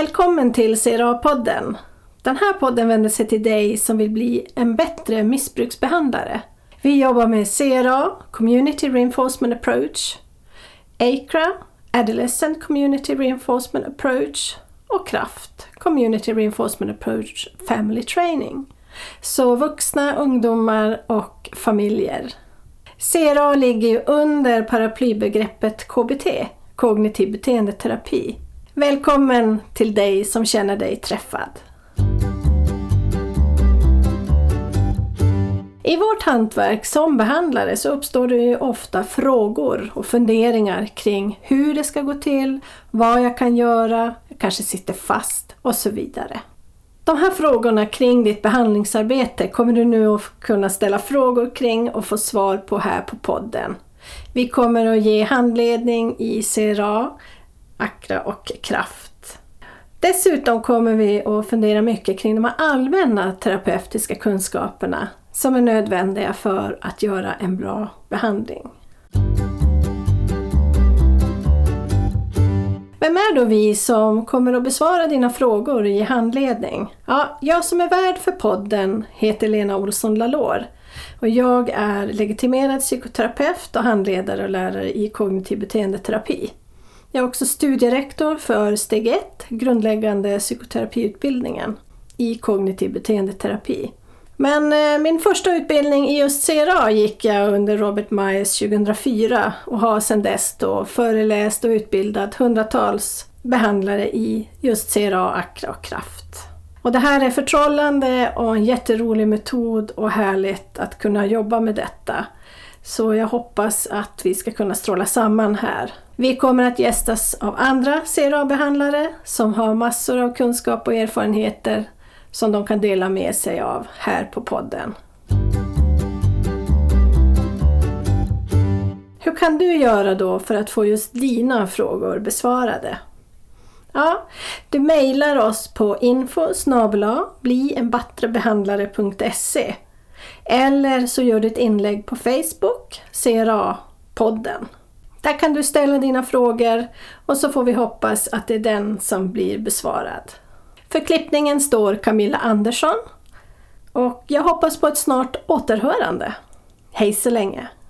Välkommen till CRA-podden. Den här podden vänder sig till dig som vill bli en bättre missbruksbehandlare. Vi jobbar med CRA, Community Reinforcement Approach, ACRA, Adolescent Community Reinforcement Approach och CRAFT, Community Reinforcement Approach Family Training. Så vuxna, ungdomar och familjer. CRA ligger ju under paraplybegreppet KBT, kognitiv beteendeterapi. Välkommen till dig som känner dig träffad. I vårt hantverk som behandlare så uppstår det ju ofta frågor och funderingar kring hur det ska gå till, vad jag kan göra, jag kanske sitter fast och så vidare. De här frågorna kring ditt behandlingsarbete kommer du nu att kunna ställa frågor kring och få svar på här på podden. Vi kommer att ge handledning i CRA, ACRA och CRAFT. Dessutom kommer vi att fundera mycket kring de här allmänna terapeutiska kunskaperna som är nödvändiga för att göra en bra behandling. Vem är då vi som kommer att besvara dina frågor i handledning? Ja, jag som är värd för podden heter Lena Olsson Lalor och jag är legitimerad psykoterapeut och handledare och lärare i kognitiv beteendeterapi. Jag är också studierektor för steg 1, grundläggande psykoterapiutbildningen i kognitiv beteendeterapi. Men min första utbildning i just CRA gick jag under Robert Myers 2004 och har sedan dess då föreläst och utbildat hundratals behandlare i just CRA, ACRA och CRAFT. Och det här är förtrollande och en jätterolig metod och härligt att kunna jobba med detta. Så jag hoppas att vi ska kunna stråla samman här. Vi kommer att gästas av andra CRA-behandlare som har massor av kunskap och erfarenheter som de kan dela med sig av här på podden. Hur kan du göra då för att få just dina frågor besvarade? Ja, du mejlar oss på info@blienbattrebehandlare.se eller så gör du ett inlägg på Facebook, CRA-podden. Där kan du ställa dina frågor och så får vi hoppas att det är den som blir besvarad. För klippningen står Camilla Andersson och jag hoppas på ett snart återhörande. Hej så länge!